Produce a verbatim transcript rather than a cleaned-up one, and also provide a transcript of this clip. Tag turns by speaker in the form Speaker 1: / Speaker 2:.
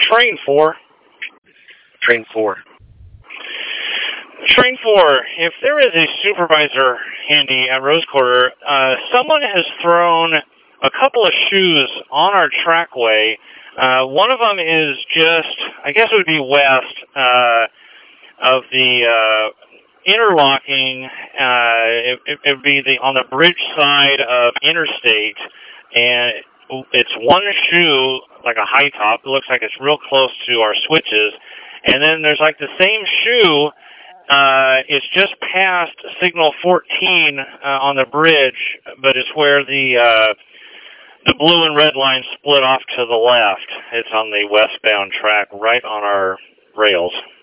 Speaker 1: Train four.
Speaker 2: Train four.
Speaker 1: Train four, if there is a supervisor handy at Rose Quarter, uh, someone has thrown a couple of shoes on our trackway. Uh, one of them is just, I guess it would be west uh, of the uh, interlocking. Uh, it, it would be the on the bridge side of Interstate, and it's one shoe, like a high top. It looks like it's real close to our switches. And then there's like the same shoe. Uh, it's just past signal fourteen uh, on the bridge, but it's where the uh, the blue and red line split off to the left. It's on the westbound track, right on our rails.